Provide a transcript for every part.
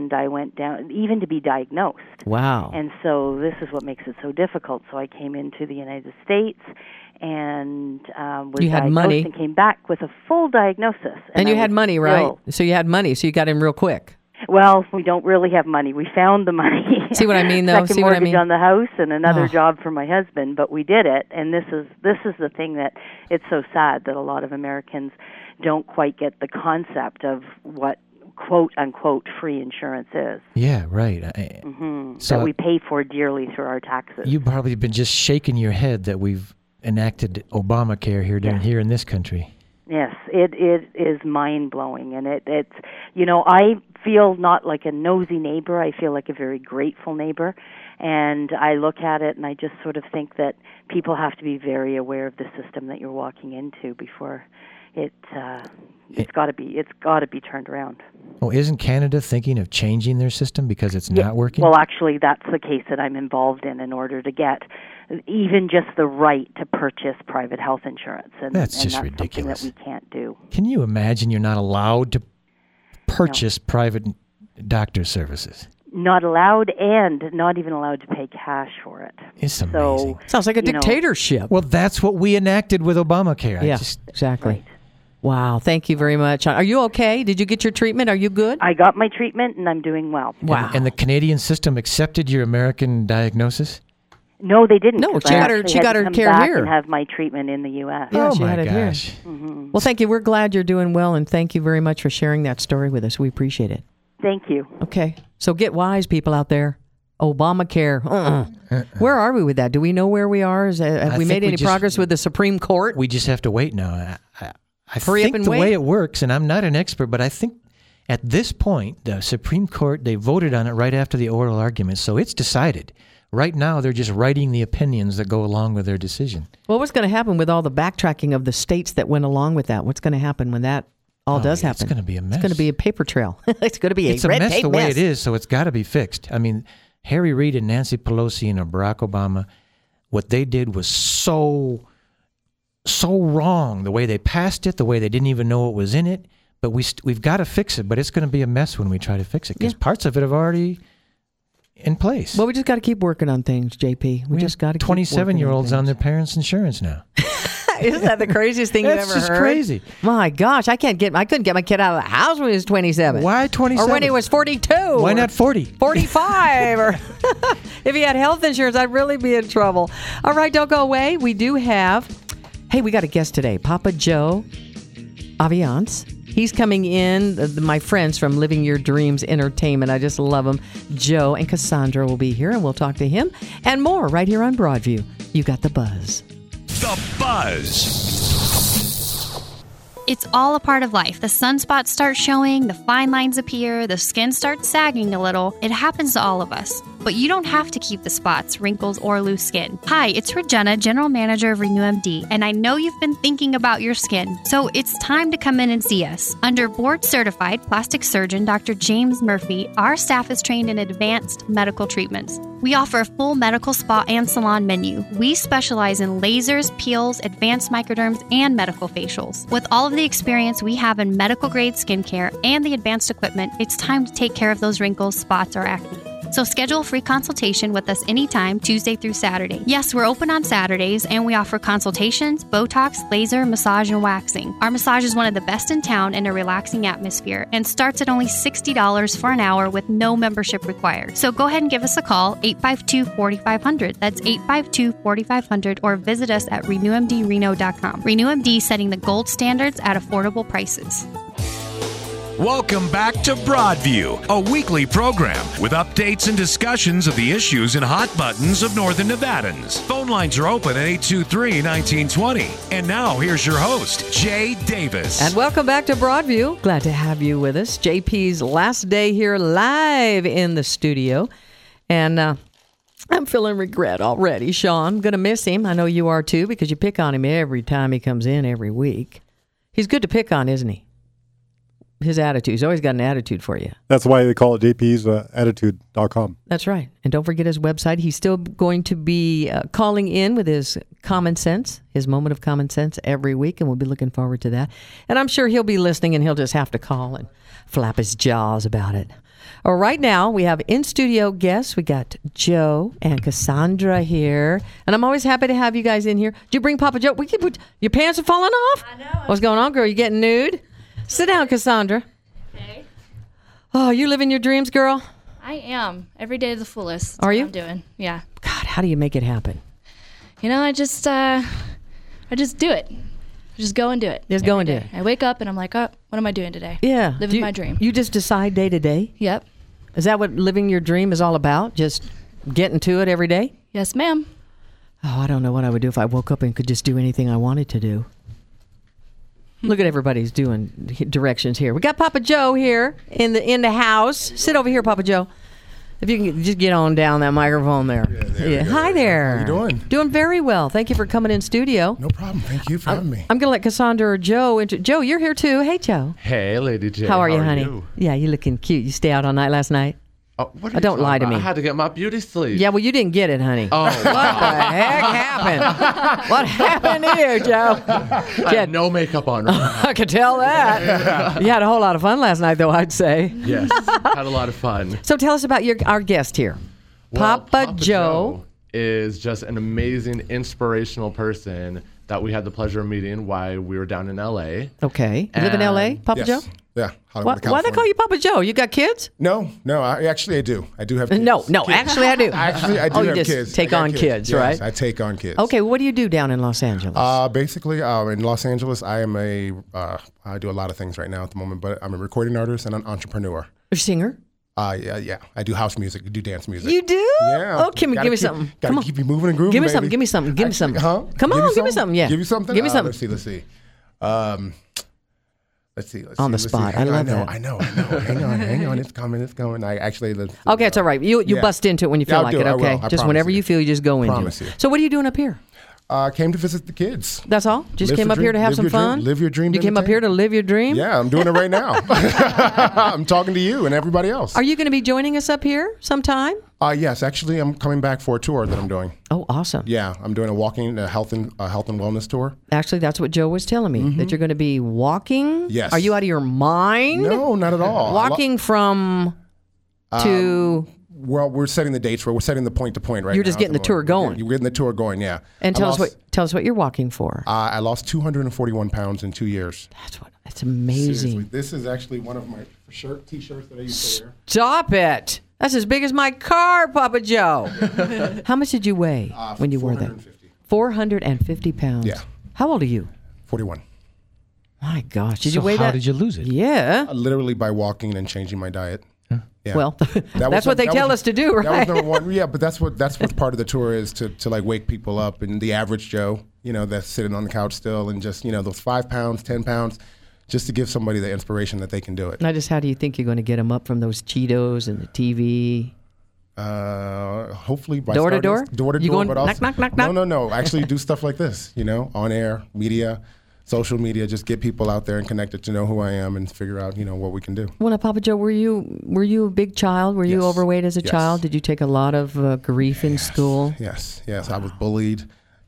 and I went down even to be diagnosed. Wow. And so this is what makes it so difficult. So I came into the United States and was you had diagnosed money. and came back with a full diagnosis. And you I had was money, still, right? So you had money, so you got in real quick. Well, we don't really have money. We found the money. See what I mean, though? Second See what I mortgage mean? on the house and another job for my husband, but we did it. And this is the thing that it's so sad that a lot of Americans don't quite get the concept of what quote unquote free insurance is. Yeah, right. So that we pay for dearly through our taxes. You've probably been just shaking your head that we've enacted Obamacare here in this country. Yes, it is mind-blowing, and it's, I feel not like a nosy neighbor. I feel like a very grateful neighbor, and I look at it and I just sort of think that people have to be very aware of the system that you're walking into before it's got to be turned around. Oh, isn't Canada thinking of changing their system because it's not working? Well, actually, that's the case that I'm involved in order to get even just the right to purchase private health insurance. And that's just that's ridiculous. Something that we can't do. Can you imagine you're not allowed to purchase private doctor services? Not allowed, and not even allowed to pay cash for it. It's amazing. Sounds like a dictatorship. Well, that's what we enacted with Obamacare. Exactly. Right. Wow, thank you very much. Are you okay? Did you get your treatment? Are you good? I got my treatment, and I'm doing well. Wow. And the Canadian system accepted your American diagnosis? No, they didn't. No, she got her care here. And have my treatment in the U.S. Yeah, oh she my had it gosh. here. Mm-hmm. Well, thank you. We're glad you're doing well, and thank you very much for sharing that story with us. We appreciate it. Thank you. Okay, so get wise, people out there. Obamacare. Where are we with that? Do we know where we are? Have we made any progress with the Supreme Court? We just have to wait now. I Hurry think up and the wait. way it works, and I'm not an expert, but I think at this point, the Supreme Court, they voted on it right after the oral argument, so it's decided. Right now, they're just writing the opinions that go along with their decision. Well, what's going to happen with all the backtracking of the states that went along with that? What's going to happen when that all does happen? It's going to be a mess. It's going to be a paper trail. It's going to be it's a red mess tape the way mess. it is, so it's got to be fixed. I mean, Harry Reid and Nancy Pelosi and Barack Obama, what they did was so wrong. The way they passed it, the way they didn't even know what was in it. But we've got to fix it. But it's going to be a mess when we try to fix it because parts of it have already in place. Well, we just got to keep working on things, JP. We just got to keep 27-years on their parents' insurance now. Isn't that the craziest thing you've ever heard? That's just crazy. My gosh, I couldn't get my kid out of the house when he was 27. Why 27? Or when he was 42. Why not 40? 45. Or if he had health insurance, I'd really be in trouble. All right, don't go away. We do have, we got a guest today, Papa Joe Aviance. He's coming in, my friends from Living Your Dreams Entertainment. I just love them. Joe and Cassandra will be here, and we'll talk to him and more right here on Broadview. You got the buzz. The Buzz. It's all a part of life. The sunspots start showing, the fine lines appear, the skin starts sagging a little. It happens to all of us. But you don't have to keep the spots, wrinkles, or loose skin. Hi, it's Regina, General Manager of RenewMD, and I know you've been thinking about your skin, so it's time to come in and see us. Under board-certified plastic surgeon Dr. James Murphy, our staff is trained in advanced medical treatments. We offer a full medical spa and salon menu. We specialize in lasers, peels, advanced microderms, and medical facials. With all of the experience we have in medical-grade skincare and the advanced equipment, it's time to take care of those wrinkles, spots, or acne. So schedule a free consultation with us anytime, Tuesday through Saturday. Yes, we're open on Saturdays, and we offer consultations, Botox, laser, massage, and waxing. Our massage is one of the best in town in a relaxing atmosphere and starts at only $60 for an hour with no membership required. So go ahead and give us a call, 852-4500. That's 852-4500, or visit us at renewmdreno.com. RenewMD, setting the gold standards at affordable prices. Welcome back to Broadview, a weekly program with updates and discussions of the issues and hot buttons of Northern Nevadans. Phone lines are open at 823-1920. And now here's your host, Jay Davis. And welcome back to Broadview. Glad to have you with us. JP's last day here live in the studio. And I'm feeling regret already, Sean. I'm going to miss him. I know you are too, because you pick on him every time he comes in every week. He's good to pick on, isn't he? his attitude. He's always got an attitude for you. That's why they call it JP's attitude.com. That's right. And don't forget his website. He's still going to be calling in with his common sense, his moment of common sense every week, and we'll be looking forward to that. And I'm sure he'll be listening, and he'll just have to call and flap his jaws about it. Right now, we have in-studio guests. We got Joe and Cassandra here. And I'm always happy to have you guys in here. Did you bring Papa Joe? Your pants are falling off? I know. What's going on, girl? You getting nude? Sit down, Cassandra. Okay. Oh, you living your dreams, girl? I am. Every day to the fullest. Are you? What I'm doing. Yeah. God, how do you make it happen? You know, I just do it. I just go and do it. Just go and do it. I wake up and I'm like, oh, what am I doing today? Yeah. Living my dream. You just decide day to day? Yep. Is that what living your dream is all about? Just getting to it every day? Yes, ma'am. Oh, I don't know what I would do if I woke up and could just do anything I wanted to do. Look at everybody's doing directions here. We got Papa Joe here in the house. Sit over here, Papa Joe. If you can just get on down that microphone there. Yeah. Hi there. How you doing? Doing very well. Thank you for coming in studio. No problem. Thank you for having me. I'm going to let Cassandra or Joe. Joe, you're here too. Hey, Joe. Hey, Lady J. How are you, honey? Yeah, you looking cute. You stay out all night last night? What are you don't lie to talking me. about? I had to get my beauty sleep. Yeah, well, you didn't get it, honey. Oh, What the heck happened? What happened to you, Joe? I had no makeup on. Right I could tell that. You had a whole lot of fun last night, though, I'd say. Yes, had a lot of fun. So tell us about our guest here. Well, Papa Joe is just an amazing, inspirational person that we had the pleasure of meeting while we were down in L.A. Okay. You live in L.A., Papa Yes. Joe? Yeah. Hollywood, Why they call you Papa Joe? You got kids? No. I do. I do have kids. No, Kids. actually I do. Actually, I do you have just kids. take I got on kids, Yes, right? I take on kids. Okay, what do you do down in Los Angeles? Basically, in Los Angeles, I am I do a lot of things right now at the moment, but I'm a recording artist and an entrepreneur. A singer? Yeah. I do house music. I do dance music. You do? Yeah. Oh, give me something. Gotta Come on. keep you moving and grooving, Give me baby. something. Give me something. Give me something. Huh? Come on, give me something. Yeah. Give you something? Give me something. Let's see. Let's see. On the spot. I love that. I know. Hang on. It's coming. I actually. Okay, it's all right. You Yeah. bust into it when you feel Yeah, I'll like do it, it. I okay? will. I Just promise whenever you. you feel, you just go into Promise it. you. So what are you doing up here? Came to visit the kids. That's all? Just Live came your up here to dream. have Live some your dream. fun? Live your dream. You came up here to live your dream? Yeah, I'm doing it right now. I'm talking to you and everybody else. Are you going to be joining us up here sometime? Yes, actually, I'm coming back for a tour that I'm doing. Oh, awesome. Yeah, I'm doing a health and wellness tour. Actually, that's what Joe was telling me, that you're going to be walking. Yes. Are you out of your mind? No, not at all. Walking from to... Well, we're setting the dates. We're setting the point to point right now. You're just getting the tour going. You're getting the tour going, yeah. And tell us what you're walking for. I lost 241 pounds in 2 years. That's amazing. Seriously, this is actually one of my t-shirts that I used to wear. Stop it. That's as big as my car, Papa Joe. How much did you weigh when you wore that? 450 pounds. Yeah. How old are you? 41. My gosh. Did So you weigh that? how did you lose it? Yeah. Literally by walking and changing my diet. Yeah. Well, that's what they tell us to do, right? That was number one. Yeah, but that's what part of the tour is to like wake people up, and the average Joe, that's sitting on the couch still, and just those 5 pounds, 10 pounds, just to give somebody the inspiration that they can do it. Now, just how do you think you're going to get them up from those Cheetos and the TV? Hopefully by door to door. You going but also, knock? No. Actually, do stuff like this. On air, media. Social media, just get people out there and connected to know who I am and figure out, what we can do. Well, now, Papa Joe, were you a big child? Were you Yes. overweight as a Yes. child? Did you take a lot of grief in school? Yes. I was bullied.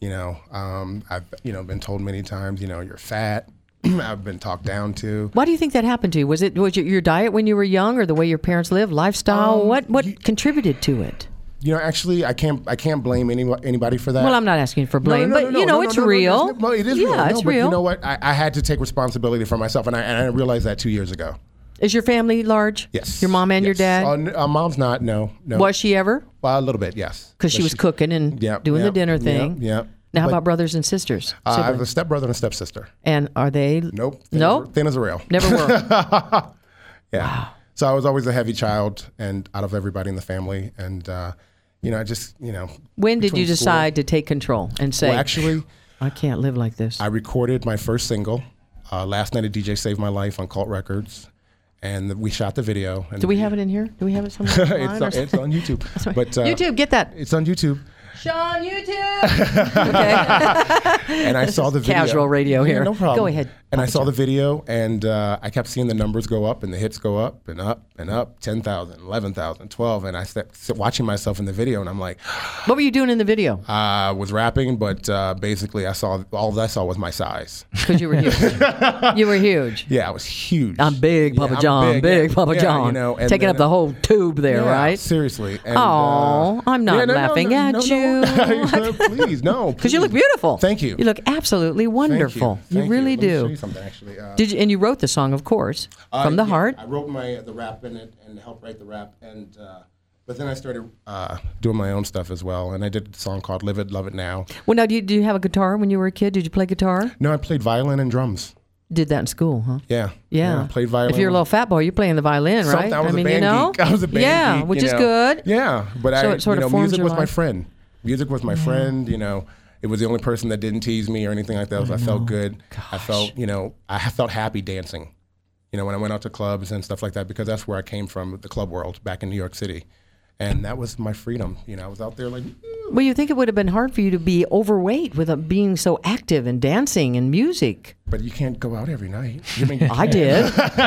I've been told many times, you're fat. I've been talked down to. Why do you think that happened to you? Was it your diet when you were young, or the way your parents lived, lifestyle? What contributed to it? Actually, I can't blame anybody for that. Well, I'm not asking for blame, but it's real. No, it is real. Yeah, it's but real. You know what? I had to take responsibility for myself, and I realized that 2 years ago. Is your family large? Yes. Your mom and your dad? Mom's not. No. Was she ever? Well, a little bit, yes. Because she was cooking and doing the dinner thing. Yeah. Now, how about brothers and sisters? I have a stepbrother and a stepsister. And are they? Nope. Nope. Thin as a rail. Never were. Yeah. Wow. So I was always a heavy child, and out of everybody in the family, and I just When did you between school- decide to take control and say, Well, actually, I can't live like this? I recorded my first single last night at DJ Saved My Life on Cult Records, and we shot the video. And Do we have it in here? Do we have it somewhere online? it's on YouTube. That's right. But YouTube, get that. It's on YouTube. Sean, YouTube. Okay. And I saw the video. Casual radio here. No problem. Go ahead. And I saw the video, and I kept seeing the numbers go up and the hits go up and up and up, 10,000, 11,000, 12. And I kept watching myself in the video, and I'm like, what were you doing in the video? I was rapping, but basically I saw was my size. Because you were huge. You were huge. Yeah, I was huge. I'm big, Papa John. Big, Papa John. You know, taking up the whole tube there, right? Seriously. Oh, I'm not laughing at you. Please, no. Because you look beautiful. Thank you. You look absolutely wonderful. Thank you. Really Let me do. show you something, actually. Did you? And you wrote the song, of course, from the heart. I wrote the rap in it and helped write the rap, and but then I started doing my own stuff as well, and I did a song called "Live It, Love It Now." Well, now, did you have a guitar when you were a kid? Did you play guitar? No, I played violin and drums. Did that in school, huh? Yeah. I played violin. If you're a little fat boy, you're playing the violin, right? I was a band geek. I was a band geek. Which is good. Yeah, but so it sort of music was your my life. friend. Music was my friend. You know, it was the only person that didn't tease me or anything like that. I felt good. Gosh. I felt, I felt happy dancing. When I went out to clubs and stuff like that, because that's where I came from, the club world back in New York City. And that was my freedom. I was out there like... Well, you think it would have been hard for you to be overweight with being so active and dancing and music. But you can't go out every night. I did.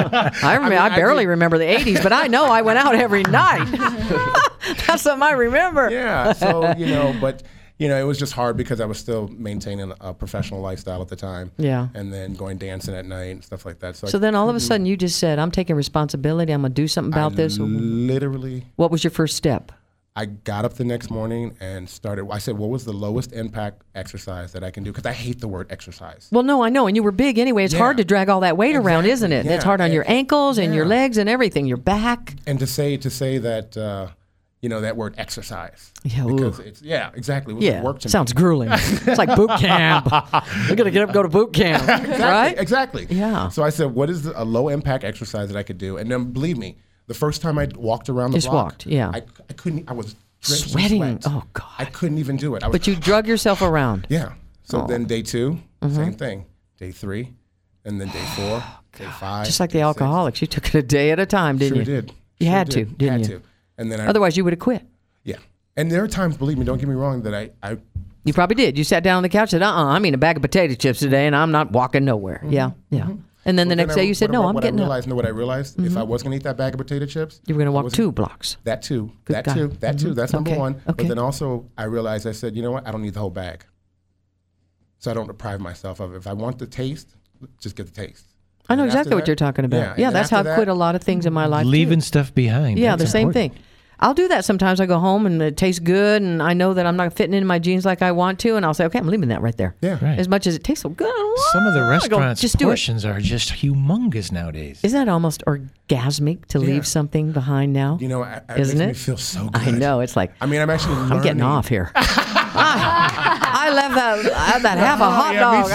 I barely remember the 80s, but I know I went out every night. That's something I remember. Yeah, so, but... it was just hard because I was still maintaining a professional lifestyle at the time. Yeah. And then going dancing at night and stuff like that. So then all of a sudden you just said, I'm taking responsibility. I'm going to do something about this. Literally. What was your first step? I got up the next morning and started. I said, what was the lowest impact exercise that I can do? Because I hate the word exercise. Well, no, I know. And you were big anyway. It's hard to drag all that weight around, isn't it? Yeah. It's hard on your ankles and your legs and everything, your back. And to say that... that word exercise. Yeah, because it's exactly. It work to sounds me. grueling. It's like boot camp. We're gonna get up, and go to boot camp, right? Exactly. Yeah. So I said, what is a low impact exercise that I could do? And then believe me, the first time I walked around the block, walked. Yeah. I couldn't. I was drenched sweating. in sweat. Oh God. I couldn't even do it. But you drug yourself around. Yeah. So then day 2, same thing. Day 3, and then day 4, day 5. Just like the alcoholics, you took it a day at a time, didn't you? Sure did. You had to, didn't you? And then otherwise you would have quit. Yeah. And there are times, believe me, don't get me wrong, that I You probably did. You sat down on the couch and said, I'm eating a bag of potato chips today and I'm not walking nowhere. Yeah. And then the next day you said, no, I'm getting up. What I realized, if I was going to eat that bag of potato chips. You were going to walk 2 blocks. That too. Good That guy. too. That's number one. Okay. But then also I realized, I said, you know what? I don't need the whole bag. So I don't deprive myself of it. If I want the taste, just get the taste. I know exactly what you're talking about. Yeah, that's how I quit a lot of things in my life. Leaving stuff behind. Yeah, That's the same important. thing. I'll do that sometimes. I go home and it tastes good and I know that I'm not fitting into my jeans like I want to, and I'll say, okay, I'm leaving that right there. Yeah. Right. As much as it tastes so good. Some of the restaurants' just do it. portions are just humongous nowadays. Isn't that almost orgasmic to leave something behind now? Isn't it? It makes me feel so good. I know. It's like, I'm actually learning. I'm getting off here. I left that half a hot dog.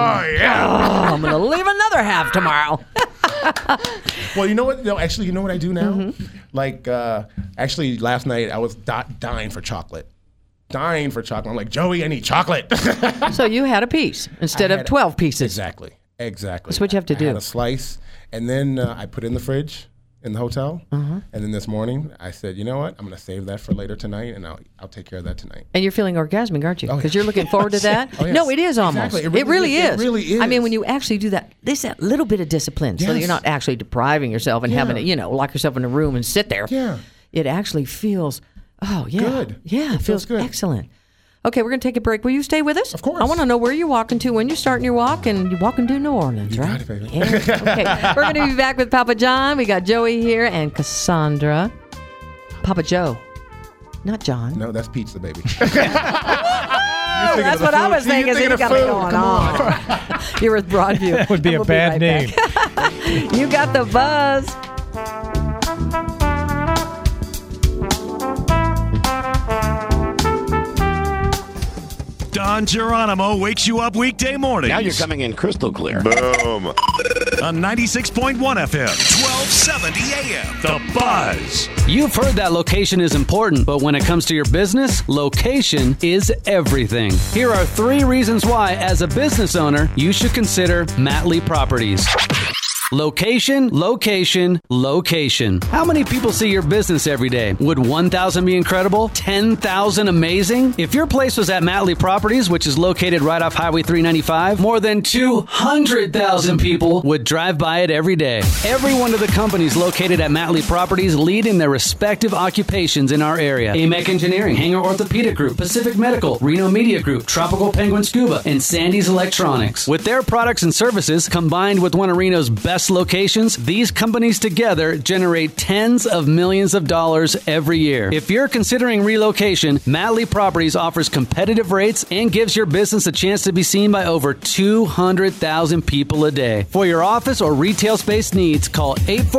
I'm going to leave another half tomorrow. Well, you know what? No, actually, you know what I do now? Like, actually, last night I was dying for chocolate. I'm like, Joey, I need chocolate. So you had a piece instead of 12 pieces. Exactly. That's what you have to do. I had a slice, and then I put it in the fridge in the hotel. And then this morning, I said, you know what? I'm going to save that for later tonight, and I'll take care of that tonight. And you're feeling orgasmic, aren't you? Because you're looking forward to that? Oh, yes. No, it is almost. Exactly. It really is. It really is. I mean, when you actually do that, there's that little bit of discipline so that you're not actually depriving yourself and having to, lock yourself in a room and sit there. Yeah. It actually feels, good. Yeah, it feels good. Excellent. Okay, we're going to take a break. Will you stay with us? Of course. I want to know where you're walking to, when you're starting your walk, and you're walking to New Orleans, You right? got it, baby. Yeah. Okay, we're going to be back with Papa John. We got Joey here and Cassandra. Papa Joe. Not John. No, that's pizza, baby. That's what I was thinking. You got me going on. You're with Broadview. That would be a bad name. You got the buzz. Don Geronimo wakes you up weekday mornings. Now you're coming in crystal clear. Boom. On 96.1 FM, 1270 AM. The Buzz. You've heard that location is important, but when it comes to your business, location is everything. Here are 3 reasons why, as a business owner, you should consider Matley Properties. Location, location, location. How many people see your business every day? Would 1,000 be incredible? 10,000 amazing? If your place was at Matley Properties, which is located right off Highway 395, more than 200,000 people would drive by it every day. Every one of the companies located at Matley Properties lead in their respective occupations in our area. AMEC Engineering, Hanger Orthopedic Group, Pacific Medical, Reno Media Group, Tropical Penguin Scuba, and Sandy's Electronics. With their products and services combined with one of Reno's best locations, these companies together generate tens of millions of dollars every year. If you're considering relocation, Matley Properties offers competitive rates and gives your business a chance to be seen by over 200,000 people a day. For your office or retail space needs, call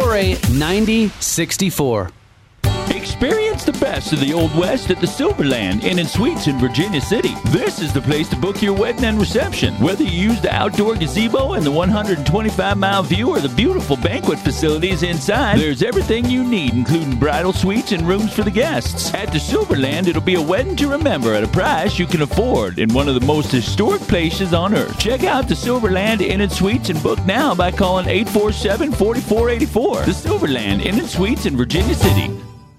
848-9064. Experience the best of the Old West at the Silverland Inn and Suites in Virginia City. This is the place to book your wedding and reception. Whether you use the outdoor gazebo and the 125-mile view or the beautiful banquet facilities inside, there's everything you need, including bridal suites and rooms for the guests. At the Silverland, it'll be a wedding to remember at a price you can afford in one of the most historic places on earth. Check out the Silverland Inn and Suites and book now by calling 847-4484. The Silverland Inn and Suites in Virginia City.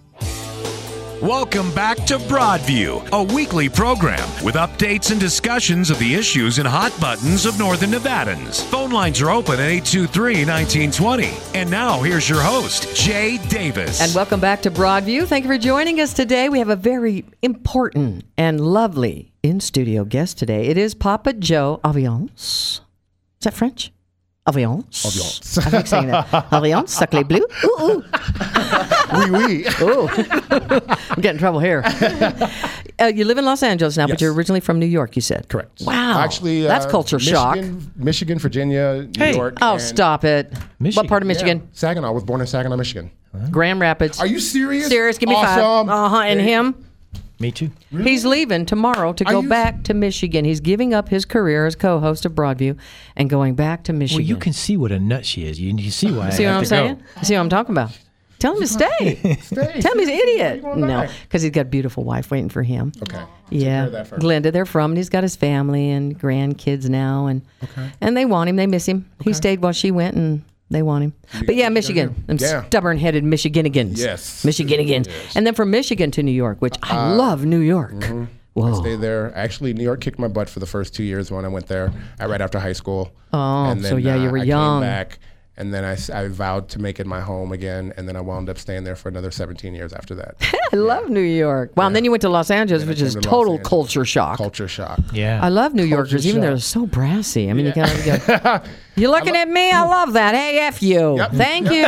Welcome back to Broadview, a weekly program with updates and discussions of the issues and hot buttons of Northern Nevadans. Phone lines are open at 823-1920. And now here's your host, Jay Davis. And welcome back to Broadview. Thank you for joining us today. We have a very important and lovely in-studio guest today. It is Papa Joe Aviance. Is that French? Aviance. Aviance. I like saying that. Aviance, saclé bleu. Ooh, ooh. Oui, oui. Ooh. I'm getting in trouble here. You live in Los Angeles now, Yes. but you're originally from New York, you said. Correct. Wow. Actually, that's culture shock. Michigan, Virginia, New York. Oh, and stop it. Michigan. What part of Michigan? Yeah, Saginaw. I was born in Saginaw, Michigan. Grand Rapids. Are you serious? Serious. Give me Awesome. 5. And him? Me too. He's leaving tomorrow to go back to Michigan. He's giving up his career as co-host of Broadview and going back to Michigan. Well, you can see what a nut she is. You see why. See I what I'm have to saying? go. See what I'm talking about? Tell him to stay. Tell him he's an idiot. No, because he's got a beautiful wife waiting for him. Okay. Yeah, Glenda, they're from, and he's got his family and grandkids now, and they want him. They miss him. He stayed while she went, and they want him. But yeah, Michigan. Them stubborn-headed Michiganigans. Yes. Michiganigans. Yes. And then from Michigan to New York, which I love New York. Whoa. I stayed there. Actually, New York kicked my butt for the first 2 years when I went there, right after high school. Oh, and then, so yeah, you were young. I came back, and then I vowed to make it my home again, and then I wound up staying there for anher 17 years after that. I love New York. Wow, and then you went to Los Angeles, which is total culture shock. Culture shock. Yeah. I love New Yorkers, even though they're so brassy. I mean, you kind of go, you're looking at me? I love that. Hey, F you. Yep. Thank you.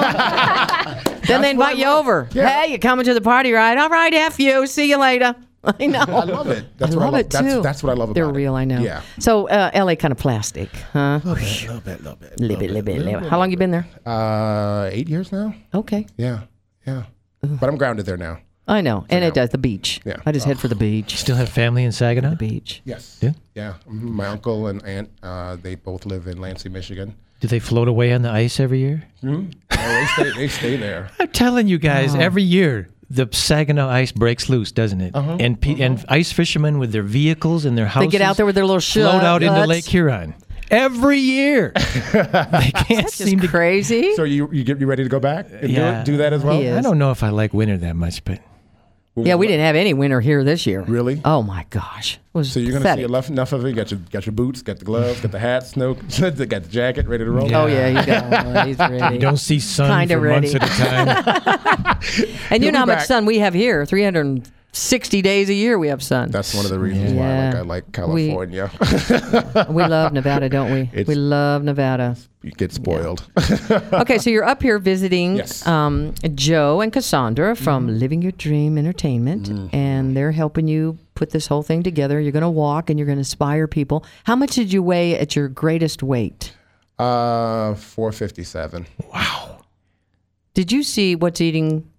Then they invite you over. Yeah. Hey, you're coming to the party, right? All right, F you. See you later. I know. I love it. That's what I love. it too. That's what I love about it. They're real, I know. Yeah. So LA kind of plastic, huh? Little bit. How long you been there? 8 years now. Okay. Yeah. But I'm grounded there now. I know. And it does, the beach. Yeah. I just head for the beach. Still have family in Saginaw? The beach. Yes. Yeah? Yeah. My uncle and aunt, they both live in Lansing, Michigan. Do they float away on the ice every year? No, they stay there. I'm telling you guys, every year the Saginaw ice breaks loose, doesn't it? And ice fishermen with their vehicles and their houses They get out there with their little float out into Lake Huron. Every year. They can't seem to crazy. So you ready to go back and do that as well? I don't know if I like winter that much, but Yeah, we didn't have any winter here this year. Really? Oh my gosh. It was So you're pathetic. gonna see enough of it. Got your boots, got the gloves, got the hat, got the jacket, ready to roll. Oh yeah, you got one. He's ready. you don't see sun Kinda for months ready. at a time. And you He'll know how be much back. sun we have here. 360 days a year we have sun. That's one of the reasons why I like California. We love Nevada, don't we? We love Nevada. You get spoiled. Okay, so you're up here visiting Yes. Joe and Cassandra from Living Your Dream Entertainment, and they're helping you put this whole thing together. You're going to walk and you're going to inspire people. How much did you weigh at your greatest weight? 457. Wow. Did you see What's Eating